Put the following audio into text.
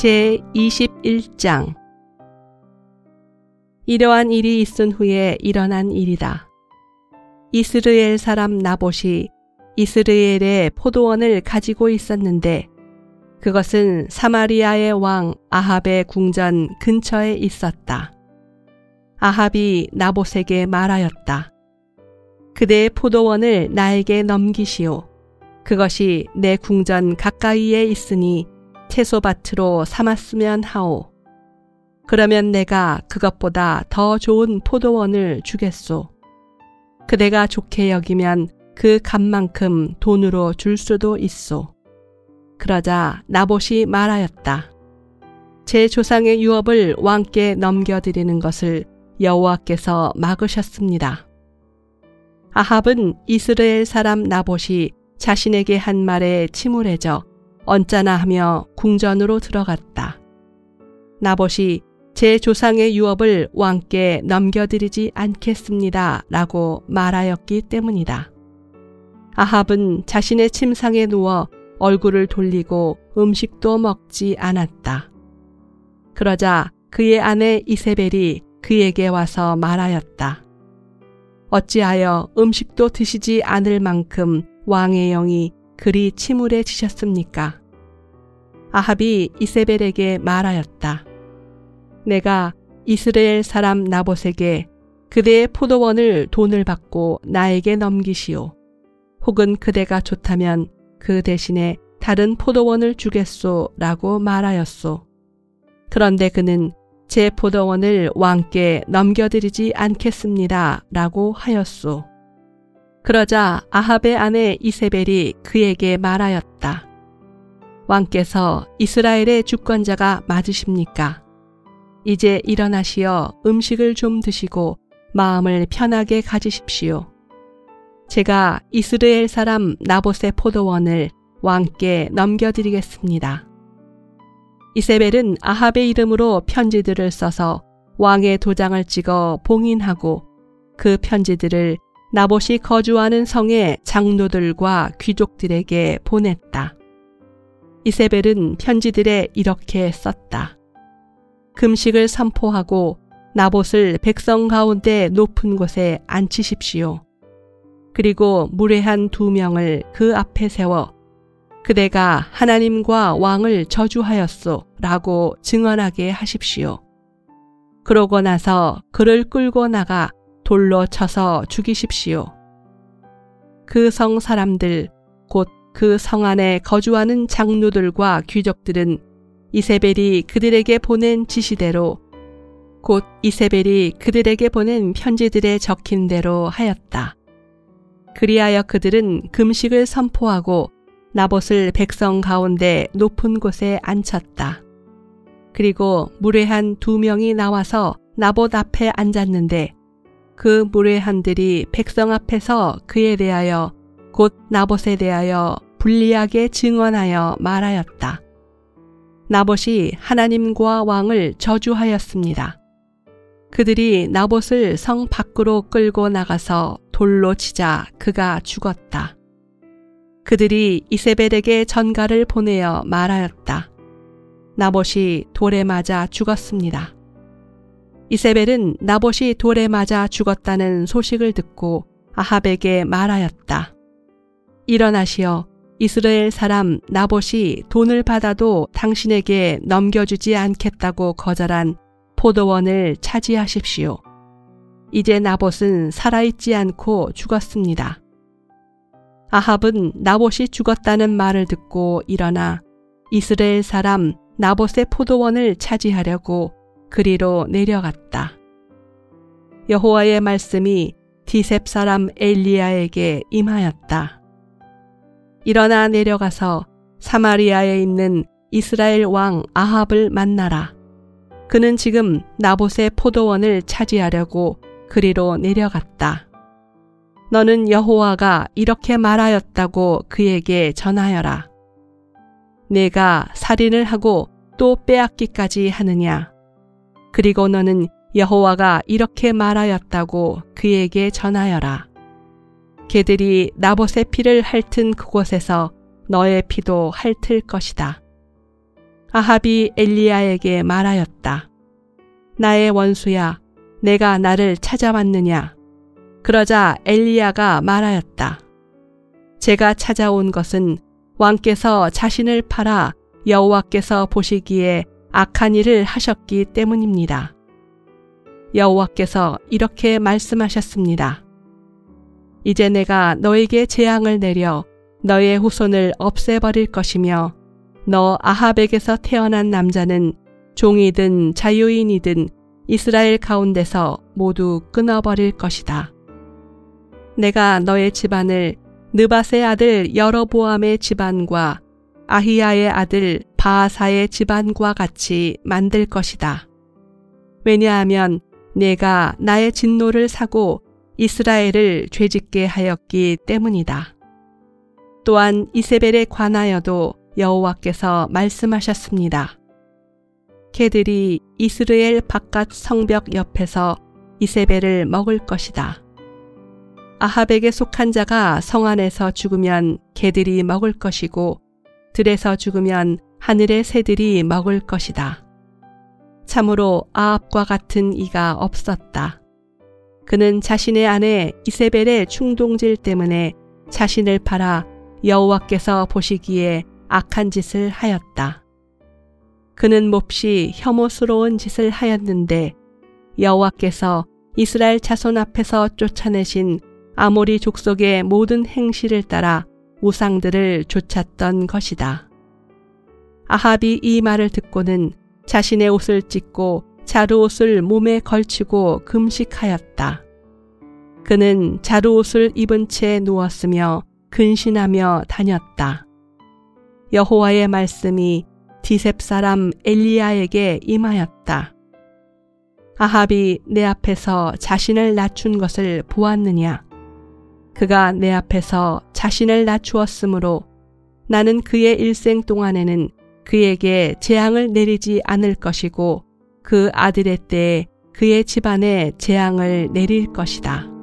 제21장. 이러한 일이 있은 후에 일어난 일이다. 이스라엘 사람 나봇이 이스라엘의 포도원을 가지고 있었는데 그것은 사마리아의 왕 아합의 궁전 근처에 있었다. 아합이 나봇에게 말하였다. 그대의 포도원을 나에게 넘기시오. 그것이 내 궁전 가까이에 있으니 채소밭으로 삼았으면 하오. 그러면 내가 그것보다 더 좋은 포도원을 주겠소. 그대가 좋게 여기면 그 값만큼 돈으로 줄 수도 있소. 그러자 나봇이 말하였다. 제 조상의 유업을 왕께 넘겨드리는 것을 여호와께서 막으셨습니다. 아합은 이스라엘 사람 나봇이 자신에게 한 말에 침울해져 언짢아 하며 궁전으로 들어갔다. 나봇이 제 조상의 유업을 왕께 넘겨드리지 않겠습니다 라고 말하였기 때문이다. 아합은 자신의 침상에 누워 얼굴을 돌리고 음식도 먹지 않았다. 그러자 그의 아내 이세벨이 그에게 와서 말하였다. 어찌하여 음식도 드시지 않을 만큼 왕의 영이 그리 침울해지셨습니까? 아합이 이세벨에게 말하였다. 내가 이스라엘 사람 나봇에게 그대의 포도원을 돈을 받고 나에게 넘기시오. 혹은 그대가 좋다면 그 대신에 다른 포도원을 주겠소 라고 말하였소. 그런데 그는 제 포도원을 왕께 넘겨드리지 않겠습니다 라고 하였소. 그러자 아합의 아내 이세벨이 그에게 말하였다. 왕께서 이스라엘의 주권자가 맞으십니까? 이제 일어나시어 음식을 좀 드시고 마음을 편하게 가지십시오. 제가 이스라엘 사람 나봇의 포도원을 왕께 넘겨드리겠습니다. 이세벨은 아합의 이름으로 편지들을 써서 왕의 도장을 찍어 봉인하고 그 편지들을 나봇이 거주하는 성의 장로들과 귀족들에게 보냈다. 이세벨은 편지들에 이렇게 썼다. 금식을 선포하고 나봇을 백성 가운데 높은 곳에 앉히십시오. 그리고 무례한 2명을 그 앞에 세워 그대가 하나님과 왕을 저주하였소 라고 증언하게 하십시오. 그러고 나서 그를 끌고 나가 돌로 쳐서 죽이십시오. 그 성 사람들 곧 그 성 안에 거주하는 장로들과 귀족들은 이세벨이 그들에게 보낸 지시대로 곧 이세벨이 그들에게 보낸 편지들에 적힌 대로 하였다. 그리하여 그들은 금식을 선포하고 나봇을 백성 가운데 높은 곳에 앉혔다. 그리고 무례한 2명이 나와서 나봇 앞에 앉았는데 그 무례한들이 백성 앞에서 그에 대하여 곧 나봇에 대하여 불리하게 증언하여 말하였다. 나봇이 하나님과 왕을 저주하였습니다. 그들이 나봇을 성 밖으로 끌고 나가서 돌로 치자 그가 죽었다. 그들이 이세벨에게 전가를 보내어 말하였다. 나봇이 돌에 맞아 죽었습니다. 이세벨은 나봇이 돌에 맞아 죽었다는 소식을 듣고 아합에게 말하였다. 일어나시어 이스라엘 사람 나봇이 돈을 받아도 당신에게 넘겨주지 않겠다고 거절한 포도원을 차지하십시오. 이제 나봇은 살아있지 않고 죽었습니다. 아합은 나봇이 죽었다는 말을 듣고 일어나 이스라엘 사람 나봇의 포도원을 차지하려고 그리로 내려갔다. 여호와의 말씀이 디셉 사람 엘리야에게 임하였다. 일어나 내려가서 사마리아에 있는 이스라엘 왕 아합을 만나라. 그는 지금 나봇의 포도원을 차지하려고 그리로 내려갔다. 너는 여호와가 이렇게 말하였다고 그에게 전하여라. 내가 살인을 하고 또 빼앗기까지 하느냐? 그리고 너는 여호와가 이렇게 말하였다고 그에게 전하여라. 개들이 나봇의 피를 핥은 그곳에서 너의 피도 핥을 것이다. 아합이 엘리야에게 말하였다. 나의 원수야, 내가 나를 찾아왔느냐? 그러자 엘리야가 말하였다. 제가 찾아온 것은 왕께서 자신을 팔아 여호와께서 보시기에 악한 일을 하셨기 때문입니다. 여호와께서 이렇게 말씀하셨습니다. 이제 내가 너에게 재앙을 내려 너의 후손을 없애버릴 것이며 너 아합에게서 태어난 남자는 종이든 자유인이든 이스라엘 가운데서 모두 끊어버릴 것이다. 내가 너의 집안을 느밧의 아들 여로보암의 집안과 아히야의 아들 바아사의 집안과 같이 만들 것이다. 왜냐하면 내가 나의 진노를 사고 이스라엘을 죄짓게 하였기 때문이다. 또한 이세벨에 관하여도 여호와께서 말씀하셨습니다. 개들이 이스라엘 바깥 성벽 옆에서 이세벨을 먹을 것이다. 아합에게 속한 자가 성 안에서 죽으면 개들이 먹을 것이고 들에서 죽으면 하늘의 새들이 먹을 것이다. 참으로 아합과 같은 이가 없었다. 그는 자신의 아내 이세벨의 충동질 때문에 자신을 팔아 여호와께서 보시기에 악한 짓을 하였다. 그는 몹시 혐오스러운 짓을 하였는데 여호와께서 이스라엘 자손 앞에서 쫓아내신 아모리 족속의 모든 행실을 따라 우상들을 좇았던 것이다. 아합이 이 말을 듣고는 자신의 옷을 찢고 자루옷을 몸에 걸치고 금식하였다. 그는 자루옷을 입은 채 누웠으며 근신하며 다녔다. 여호와의 말씀이 디셉 사람 엘리야에게 임하였다. 아합이 내 앞에서 자신을 낮춘 것을 보았느냐? 그가 내 앞에서 자신을 낮추었으므로 나는 그의 일생 동안에는 그에게 재앙을 내리지 않을 것이고 그 아들의 때에 그의 집안에 재앙을 내릴 것이다.